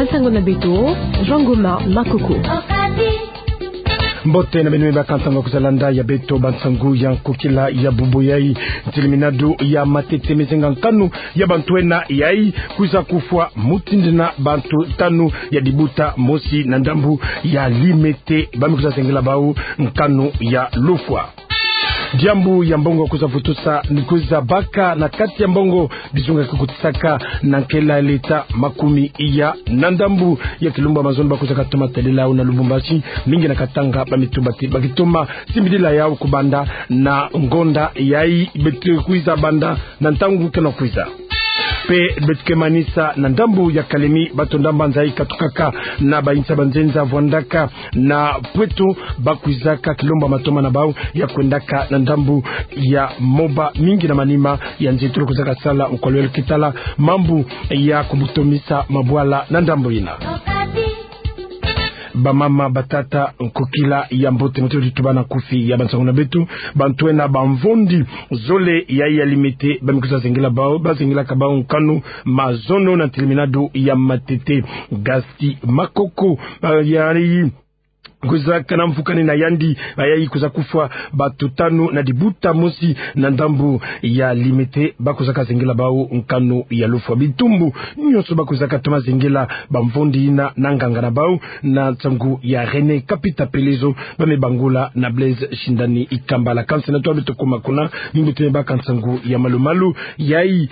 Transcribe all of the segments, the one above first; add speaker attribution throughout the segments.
Speaker 1: Bansango na Beto, Jean Goma Makoko.
Speaker 2: Mbote na benwe bakantanga kuzalanda ya Beto Bansangu ya Kokila ya Bubuyai Tiliminadu ya Matete Mezenga Nkanu ya Bantuena yai kuza kufwa mutindina bantu tanu ya Dibuta Mosi na Ndambu ya Limete bamikuza sengela bau Nkanu ya Lufwa. Jambu ya mbongo kuza futusa nikuza baka na kati ya mbongo bizunga kukutisaka na nkela leta makumi iya Nandambu ya Kilumba Mazomba kuza katuma telela una Lubumbashi mingi na Katanga bamitubati bakituma simbidila yao kubanda na ngonda yai betu kuiza banda na ntangu kena kuiza pe betkemanisa na Ndambu ya Kalemi batondamba nzai katukaka na bainsa banzenza vwandaka na pweto bakuizaka Kilomba Matoma na bau ya kwendaka na Ndambu ya Moba mingi na Manima ya nzituru kuzaka sala ukolwele kitala mambu ya kubutomisa mabwala na Ndambu ina bamama batata Kokila ya Mbote mtoto tubana kufi ya Bansango na Beto Bantuena Bamvondi zole ya Limete bamikuza zengela bao bazengela kabao Nkanu Mazono na Tiliminadu ya Matete Gasti Makoko yari kuza kana mfukani na Yandi ayayi kuza kufwa batutanu na Dibuta Mosi na Ndambu ya Limete bakuza kazengela bao Nkanu ya Lufwa bitumbu nyoso bakuza katoma zengela bamvondi ina nanganga na bao na tsangu ya Rene Kapita Pelezo bamebangula na Blaise Shindani Ikambala kanse na toa bitoko makuna mbute ba kansangu ya Malumalu yayi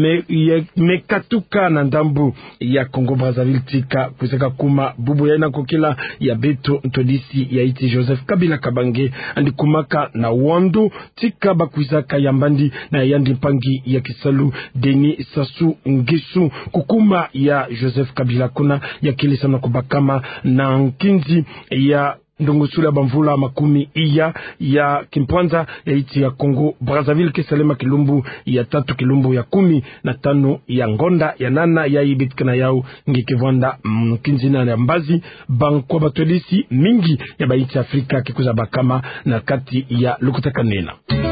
Speaker 2: mekatuka na Ndambu ya Kongo Brazzaville tika kuza kuma bubu ya na Kokila ya Beto disi ya iti Joseph Kabila Kabange andikumaka na Wando tika bakuizaka ya Mbandi na Yandi Mpangi ya Kisalu Deni Sasu Ngisu kukuma ya Joseph Kabila kuna ya Kilisa na kubakama na Nkinzi ya Ndongusula Bamvula makumi iya ya Kimpwanza ya iti ya Kongo Brazzaville Kisalema Kilumbu ya 3 Kilumbu ya 15 ya Ngonda ya nana ya ibitkana yao ngikivwanda Kinzina ya Mbazi Bankwa batolisi mingi ya baiti Afrika kikuza bakama na kati ya Lukutakanena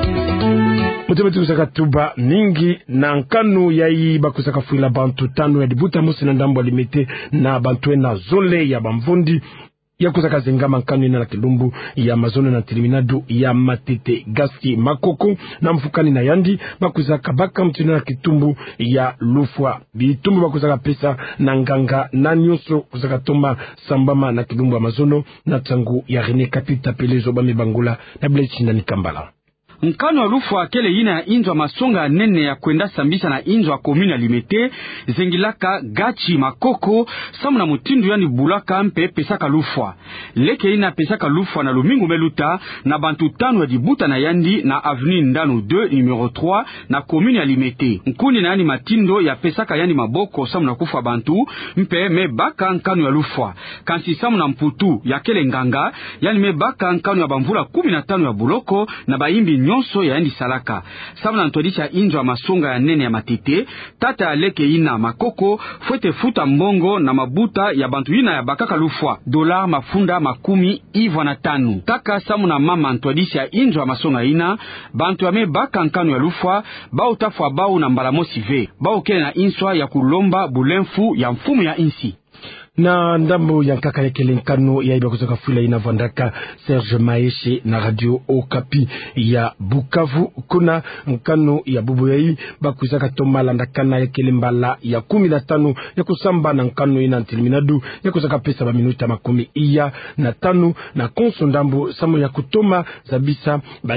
Speaker 2: Mutebetu kusaka tuba mingi na Nkanu yai bakusaka fuila bantu tanu ya Dibuta Mosi na Ndambu Limete na Bantuena zole ya Bamvondi ya kuzaka zengama Nkanu ina na Kilumbu ya Mazono na Tiliminadu ya Matete Gasti Makoko na mfukani na Yandi bakuzaka baka mtuna na Kitumbu ya Lufwa bitumbu bakuzaka pesa na nganga na nyoso kuzaka toma sambama na Kilumbu ya Mazono na tsangu ya Rene Kapita Pelezo bamebangula na Blaise Shindani Ikambala
Speaker 3: Nkanu ya Lufwa kele ina ya inzwa masonga nene ya kwenda sambisa na inzwa komune ya Limete zengilaka Gachi Makoko samu na mutindu yani bulaka mpe pesaka Lufwa leke ina pesaka Lufwa na Lumingu Meluta na bantu tanu ya Dibuta na Yandi na avenue Ndanu 2 numero 3 na komune ya Limete nkuni na yani matindo ya pesaka yani maboko samu na kufa bantu mpe mebaka Nkanu ya Lufwa kansi samu na mputu ya kele nganga yani mebaka Nkanu ya Bamvula 15 ya buloko na baimbi nyonso ya Yandi Salaka samu na ntodisha injo ya masonga ya nene ya Matete tata ya leke ina Makoko fwete futa mbongo na mabuta ya bantu ina ya bakaka Lufwa dolar mafunda makumi ivwa na 5 taka samu na mama ntodisha injo ya masonga ina bantu ya mebaka Nkanu ya Lufwa bao tafwa bao na mbalamosi ve bao kele na inswa ya kulomba bulemfu ya mfumu ya insi
Speaker 2: na Ndambu ya Nkaka ya kele Nkanu ya iba kuzoka fuila ina Vandaka Serge Maeshe na Radio Okapi ya Bukavu kuna Nkanu ya bubu ya bakuzaka tomala ndakana ya kele mbala ya 15 ya kusamba na Nkanu ina Tiliminadu ya kuzaka pesa ba minuta makumi iya na 5 na konso Ndambu samu ya kutoma zabisa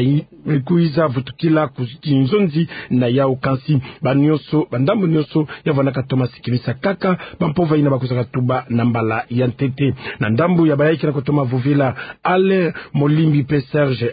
Speaker 2: kuiza vutukila kuzinzonzi na ya ukansi banyoso bandambu nyoso ya Vandaka Thomas Kimisa Kaka bampova ina bakuzaka tuba nambala ya Ntete na Ndambu ya Bayaki na kutoma Vuvila Ale Molimbi pe Serge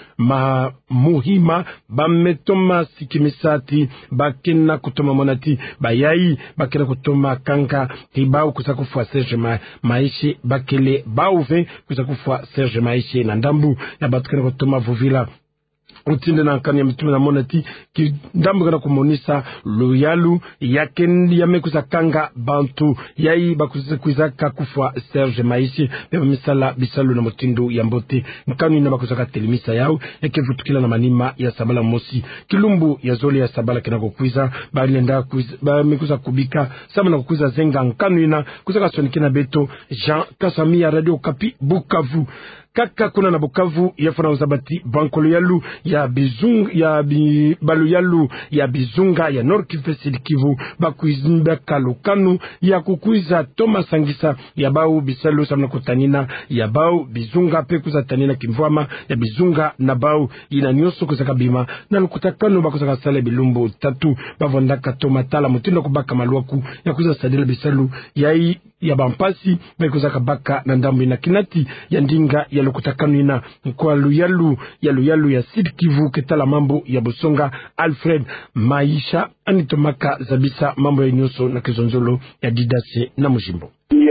Speaker 2: Muhima bametoma Sikimisati bakena kutoma Monati Bayai bakena kutoma Kanka Tibau kusakufua Serge Maeshe bakele Bauve kusakufua Serge Maeshe na Ndambu ya batukena kutoma Vuvila utinde na nkani ya mitume na monati ki ndambu kana kumonisa loyalu yake yamekuza kanga bantu yai bakuza kakufwa Serge Maishi beba misala bisalu na mutindu ya mbote nkani na bakuza telemisa yao yake vutukila na manima ya sabala mosi kilumbu ya zole ya sabala kina kukwiza bali nda bamekuza kubika sama na kukwiza zenga nkani na kuza sonikina beto Jean Kasami ya Radio Kapi Bukavu. Kaka kuna na Bukavu yafuna uzabati bankolo yalu ya bizung ya balu yalu ya bizunga ya Nord Kivu Sud Kivu bakuizimba kalukanu ya kukuiza Thomas Sangisa ya bau bisalu samna kutanina ya bau bizunga pe kuza tanina kimvwama ya bizunga na bau ina nyoso kuza kabima na lukutakanu bakuza kasale bilumbu tatu bavondaka tomatala mutindo kubaka maluaku ya kuza sadela bisalu ya bampasi bakuza kabaka na ndambu ina kinati ya ndinga ya lukutakanu ina kwa luyalu ya Sud Kivu ketala mambo ya Bosonga Alfred Maisha anitomaka zabisa mambo ya nyoso na kizonzolo ya Didase na Mujimbo.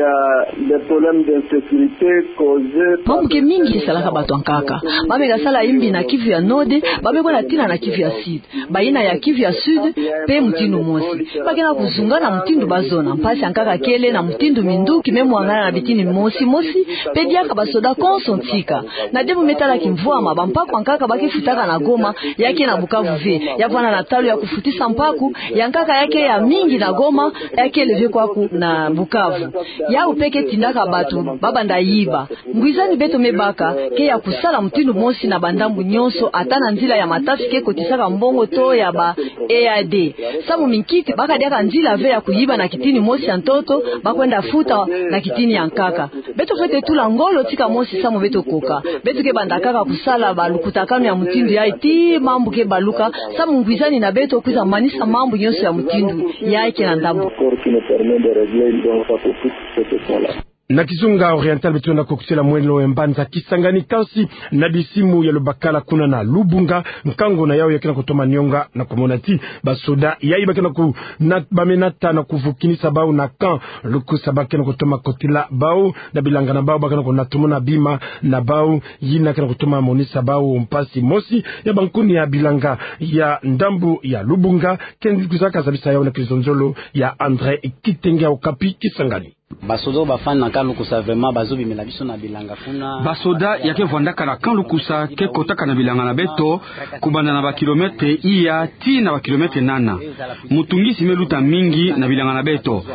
Speaker 4: Mambuke mingi salaka bato nkaka babeka sala imbi na Kivu ya Nord babeko na tina na Kivu ya Sud baina ya Kivu ya Sud pe mutindo mosi bakena kuzunga na mutindo bazona mpasi nkaka kele na mutindo minduki memo angana na bitini mosi pe diaka basoda konsontika na demo metala kimvwama bampako nkaka bakifutaka na Goma yake na Bukavu ve yavana na talo ya kufutisa mpaku ya nkaka yake ya mingi na Goma yake leve kwaku na Bukavu ya upeke tindaka batu babanda yiba ngwizani beto mebaka ke ya kusala mutindo mosi na bandambu nyonso atana nzila ya matasi ke kotisaka mbongo to ya ba EAD samu minkiti baka diaka nzila ve ya kuyiba na kitini mosi ya ntoto bakwenda futa na kitini ya nkaka beto fete tula ngolo tika mosi samu beto koka beto ke bandakaka kusala balukutakano ya mutindo ya iti mambu ke baluka samu ngwizani na beto kuza manisa mambu nyonso ya mutindo ya ike na ndambu
Speaker 2: na Kizunga Oriental betu na kokutela mwelo embanza Kisangani kansi na disimu ya Lubakala kuna na Lubunga nkango na yao yakina kutoma nyonga na komonati basoda yai bakina ku na bamenata na kuvukinisa bao na kan lukusa bakina kutoma kotila bao na bilanga na bao bakina kunatumuna bima na bao yina kina kutoma monisa bao mpasi mosi ya bankuni ya bilanga ya ndambu ya Lubunga kendi kuzaka zabisa yao na kizonzolo ya Andre Kitenge Okapi Kisangani.
Speaker 5: Basoda bafana na kalukusa vraiment bazubi melabiso na bilanga kuna
Speaker 3: basoda yake vondaka na kalukusa ke kotaka na bilanga na beto kubanda na bakilometre iya ti na bakilometre nana mutungisi meluta mingi na bilanga na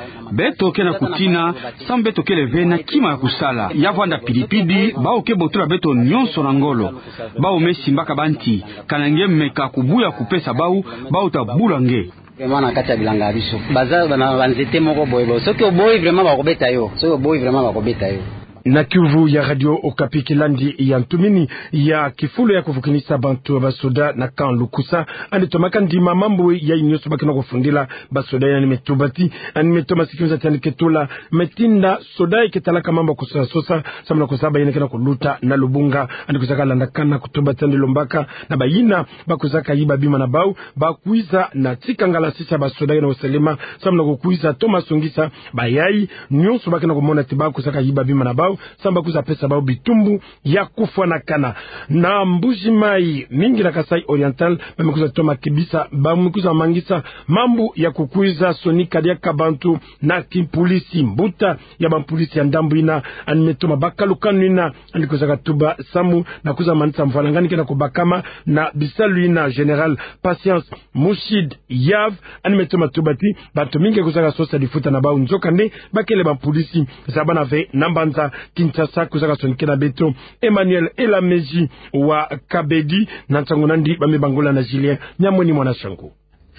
Speaker 3: beto ke na kutina sam beto ke leve na kima ya kusala ya vanda pilipidi bao ke botura beto nyonso na ngolo bao mesimbaka banti kanange meka kubuya kupesa bao tabulange
Speaker 5: vraiment na kati ya bilanga biso baza na banzete moko boyebo soki oboyi vraiment bakobeta yo soki oboyi vraiment bakobeta yo
Speaker 2: na Kivu ya Radio Okapi kilandi ya ntumini ya kifulo ya kufukinisa bantu basoda na kan lukusa anitomaka ndima mambo ya inyoso bakina kufundila basoda ya nimetubati animetoma sikiza tani ketula metinda soda ikitalaka mambo kusosa sosa samna kusaba yenekena kuluta na Lubunga anikusaka landakana kutubati ndilombaka na bayina bakuzaka yiba bima na bau bakuiza na tikangala sisa basoda ya na uselema samna kukuiza Thomas Sungisa bayai nyoso bakina kumona tiba kusaka yiba bima na bau samba kuza pesa bao bitumbu ya kufwa na kana na Mbuji Mai mingi na Kasai Oriental bamekuza toma kibisa bamekuza mangisa mambo ya kukuiza sonika ya kabantu na kimpolisi mbuta ya bampolisi ya ndambu ina animetoma bakalukanu ina andikuza katuba samu na kuza manita mvalangani kena kubakama na bisalu ina General Patience Mushid Yav animetoma tubati bantu mingi kuzaga sosa difuta na bao nzoka ne bakele bampolisi zabana ve nambanza Kinshasa kuzaka sonikena beto Emmanuel Elameji wa Kabedi na Ntangonandi bamebangola na Julien Nyamoni mwana shangu.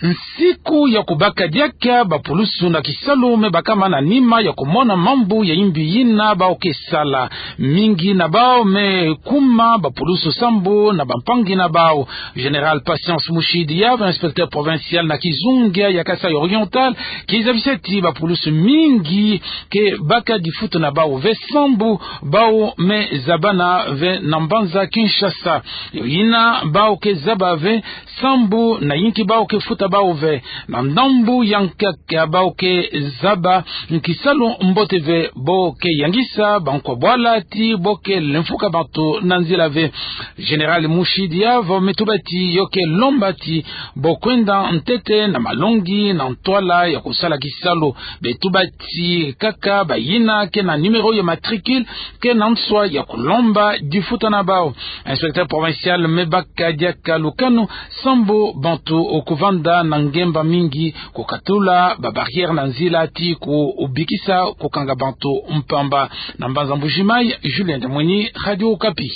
Speaker 6: Siku ya kubaka diaka bapulusu na kisalume bakama na nima ya kumona mambu ya imbi yina bao kesala mingi na bao me kuma bapulusu sambu na bampangi na bao General Patience Mushidi ya inspecteur provincial na Kizunga ya Kasai Oriental kizabiseti bapulusu mingi ke baka difuto na bao ve sambu bao me zabana ve nambanza Kinshasa yina bao ke zabave sambu na yinki bao ke futa baove na ndambu yankaka baoke zaba nkisalu mboteve boke yangisa bankwa bwala ti boke lemfuka bantu nanzilave General Mushidia vometubati yoke lombati bokwenda ntete na malongi na ntwala ya kusala kisalu betubati kaka bayina ke na numero ya matricule ke na nswa ya kulomba difuta na bao. Inspecteur provincial Mebaka Diaka Lukano sambo bantu okuvanda na ngemba mingi kukatula ba barrière na nzila ti ku ubikisa kukanga bantu mpamba na mbanza mbujimai. Julien Demoni, Radio Okapi.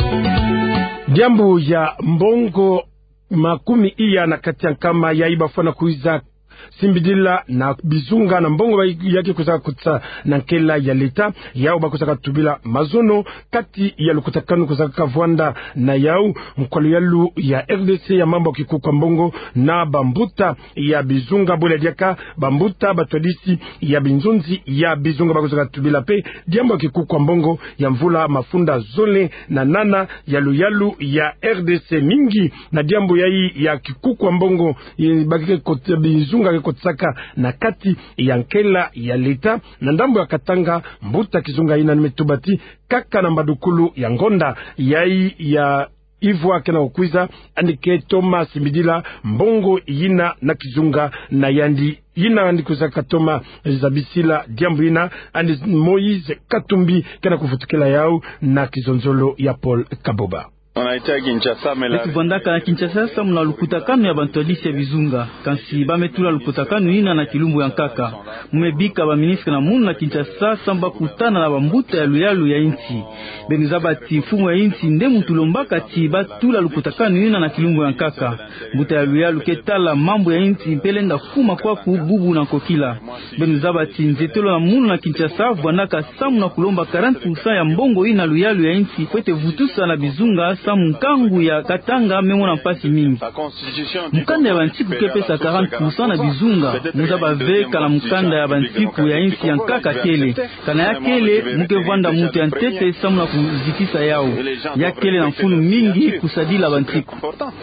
Speaker 2: Jambo ya mbongo makumi iya na kati ya kama ya ibafana kuiza Simbidila na bizunga na mbongo yake kusaka kutsa na nkela ya leta yao bakusaka tubila mazono kati ya lukutakanu kusaka kavwanda na yao mkwalo yalu ya RDC ya mambo kikuka mbongo na bambuta ya bizunga bole diaka bambuta batwadisi ya binzunzi ya bizunga bakusaka tubila pe diambo kikuka mbongo ya mvula mafunda zole na nana yalu ya RDC mingi na diambo ya kikuka mbongo bakike kote bizunga kotsaka na kati ya nkela ya leta na ndambo ya Katanga mbuta kizunga ina nimetubati kaka na mbadukulu ya ngonda yai ya Ivwa kena ukwiza andike Thomas Midila mbongo yina na kizunga na yandi yina andikuza katoma zabisila diambu yina andi Moise Katumbi kena kufutukela yao na kizonzolo ya Paul Kaboba.
Speaker 7: Ekubandaka na Kinshasa sa muna lukutakano ya bantwadisi ya bizunga kansi bametula lukutakano ina na kilumbu ya nkaka mumebika ba ministre na munu na Kinshasa samba kutana na bambuta ya luyalu ya inti benuza bati fumu ya inti nde mutulombaka ti batula lukutakano ina na kilumbu ya nkaka mbuta ya luyalu ketala mambo ya inti mpelenda kuma kwa kububu na kokila benuza bati nzetelo na munu na Kinshasa bwandaka samu na kulomba 40% ya mbongo ina luyalu ya inti kwete vutusa na bizunga mkangu ya Katanga memona mpasi mingi mkanda ya bantiku kepesa 40% na bizunga muza baveka na mkanda ya bantiku ya insi ya nkaka kele kana ya kele muke vanda mutu ya ntete samu na kuzikisa yao ya kele na mfunu mingi kusadila bantiku.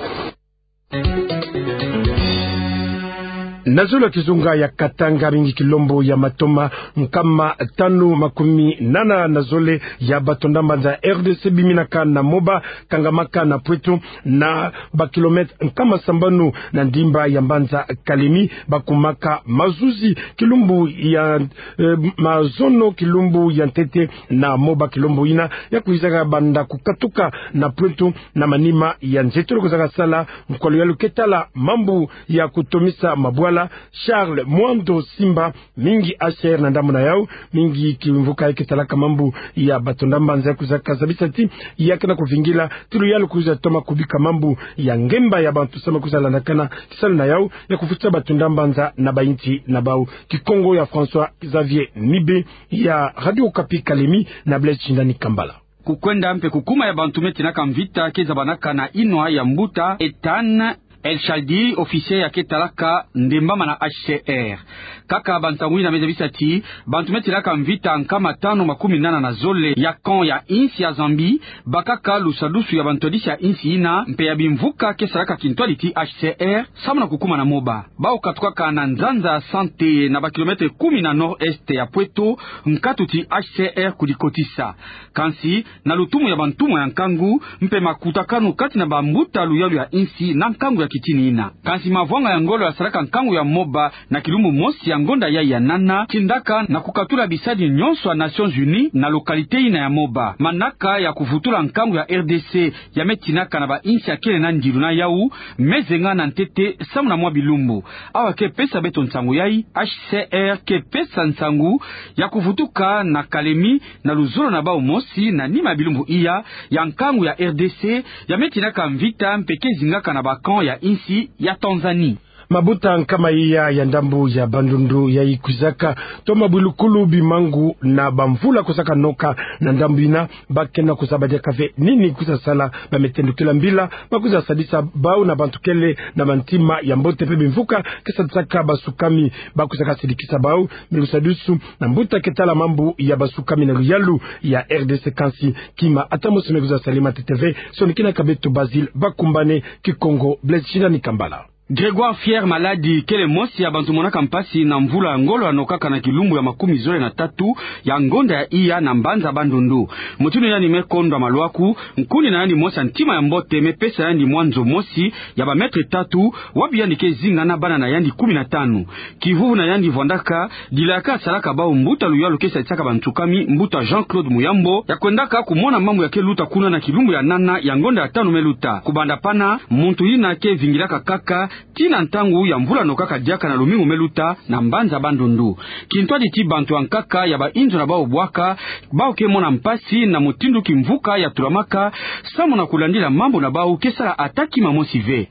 Speaker 2: Nazula kizunga ya Katanga mingi kilombo ya matoma mkama tanu makumi nana nazole ya batondamba za RDC biminaka na moba kangamaka na pwetu na bakilometre mkama sambanu na ndimba ya mbanza Kalemi bakumaka mazuzi kilumbu ya mazono kilumbu ya ntete na moba kilombo ina ya kuizaka banda kukatuka na pwetu na manima ya nzetolo kuzaka sala mkwalo ya luketala mambu ya kutomisa mabwala Charles Mwando Simba mingi asher na ndamu na yao mingi kimvuka yake talaka mambu ya batondamba nza kuzaka zabisati yake na kuvingila tilu yalu kuza toma kubika mambu ya ngemba ya bantu sama kuzala nakana kisalu na yao ya kufuta batondamba nza na bainti na bao Kikongo ya François Xavier Nibe ya Radio Okapi Kalemi na Blaise Chindani Kambala.
Speaker 3: Kukwenda mpe kukuma ya bantu meti na kamvita keza banaka na inwa ya mbuta etan El Chaldi officier ya ketalaka ndembama na HCR kaka bantangui na mezabisati bantu metilaka mvita nkama 580 na zole ya kan ya insi ya Zambi bakaka lusadusu ya bantodisi ya insi ina mpe ya bimvuka kesalaka kintwaliti HCR samuna kukuma na moba bao katukaka na nzanza sante na bakilometre 10 na nord-est ya Pweto nkatuti HCR kudikotisa kansi na lutumu ya bantumu ya nkangu mpe makutakanu kati na bambuta luyalu ya insi na nkangu ya kitini ina kansi mavwanga ya ngolo ya saraka nkangu ya moba na kilumbu mosi ya ngonda ya nana tindaka na kukatula bisadi nyonso ya Nations Unies na lokalite ina ya moba manaka ya kuvutula nkangu ya RDC ya metinaka na ba insi ya kele na ndilu na yau mezenga na ntete samu na mwa bilumbu awa ke pesa beto nsangu yai HCR ke pesa nsangu ya kuvutuka na Kalemi na luzolo na bao mosi na nima bilumbu iya ya nkangu ya RDC ya metinaka mvita mpeke zingaka na bakan ya insi ya Tanzania.
Speaker 2: Mabuta kama iya ya ndambu ya Bandundu ya ikuzaka toma bulukulu bimangu na bamvula kusaka noka na ndambu ina bakena kusabadia kafe nini kusasala bametendukila mbila bakuza sadisa bau na bantukele na mantima ya mbote pe bimvuka kisa tsaka basukami bakusaka sidikisa bau milusadusu na mbuta ketala mambu ya basukami na ruyalu ya RDC kansi kima atamusu mekuza salima TTV sonikina kabetu Basil bakumbane Kikongo Blaise Chindani Kambala.
Speaker 3: Grégoire Fier Maladi kele mosi ya bantu monaka mpasi na mvula ya ngolo anokaka na kilumbu ya 13 ya ngonda ya iya na mbanza bandundu. Mutuni yani mekondo malwaku nkuni na yani mosi antima ya mbote mepesa yani mwanzo mosi ya ba metre 3 wabi yani kezinga na bana na yani 15. Kivuvu na yani vondaka dilaka salaka ba mbuta luyalo kesa itaka bantukami mbuta Jean-Claude Muyambo ya kwendaka kumona mambo ya keluta kuna na kilumbu ya nana ya ngonda ya 5 meluta. Kubanda pana muntu yina ke vingilaka kaka tina ntangu ya mvula nokaka diaka na lumingu meluta na mbanza bandundu. Kintwadi ti bantu ankaka ya ba inzo na bao bwaka bao ke mona mpasi na mutindu kimvuka ya turamaka samu na kulandila mambo na bao kesala ataki mamosive.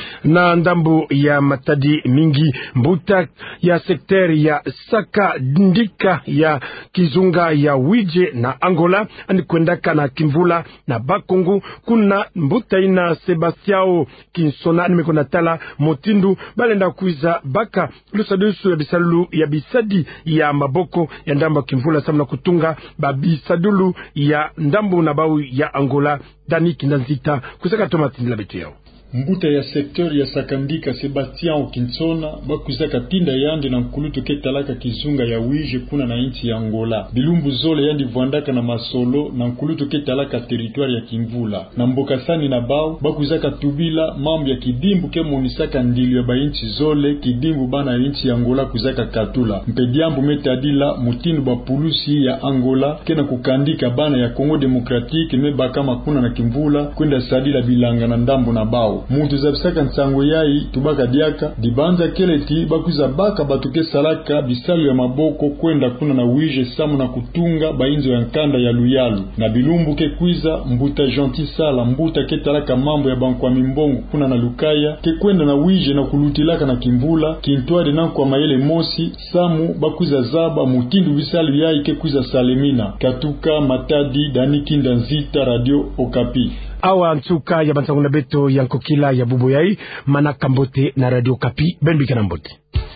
Speaker 2: Na ndambu ya matadi mingi mbuta ya sekteri ya Saka Ndika ya Kizunga ya Wije na Angola ani kwendaka na Kimvula na Bakongo kuna mbuta ina Sebastiao Kinsona nimekona tala motindu balenda kuiza baka lusadusu ya bisalu ya bisadi ya maboko ya ndamba Kimvula samna kutunga babisadulu ya ndambu na bau ya Angola Dani Kindanzita kusaka tomatindi la betu yao.
Speaker 8: Mbuta ya sektor ya Sakandika Sebastian Kinsona bakuzaka tinda yandi na nkulutu ketalaka Kizunga ya Wije kuna na inchi ya Angola. Bilumbu zole yandi vuandaka na masolo na nkulutu ketalaka territoire ya Kimvula. Na mbokasani na bao bakuzaka tubila mambo ya kidimbu ke monisaka ndili ya ba inchi zole kidimbu bana inchi ya Angola kuzaka katula. Mpediambu metadila mutinu ba pulusi ya Angola kena kukandika bana ya Kongo Demokratiki mebaka makuna na Kimvula kwenda sadila bilanga na ndambo na bao. Muntu zabisaka nsango yai tubaka diaka dibanza keleti bakuza baka batuke salaka bisalu ya maboko kwenda kuna na Wije samu na kutunga bainzo ya nkanda ya Luyalu na bilumbu ke kuiza mbuta gentil sala mbuta ke talaka mambo ya bankwa mimbongo kuna na Lukaya ke kwenda na Wije na kulutilaka na Kimvula kintwade na kwa mayele mosi samu bakuza zaba mutindu bisalu yai ke kuiza Salemina Katuka Matadi Dani Kindanzita Radio Okapi.
Speaker 2: Awa ntuka ya bantanguna beto yankokila ya bubo yai Mana Kambote na Radio Kapi Benbika na Mbote.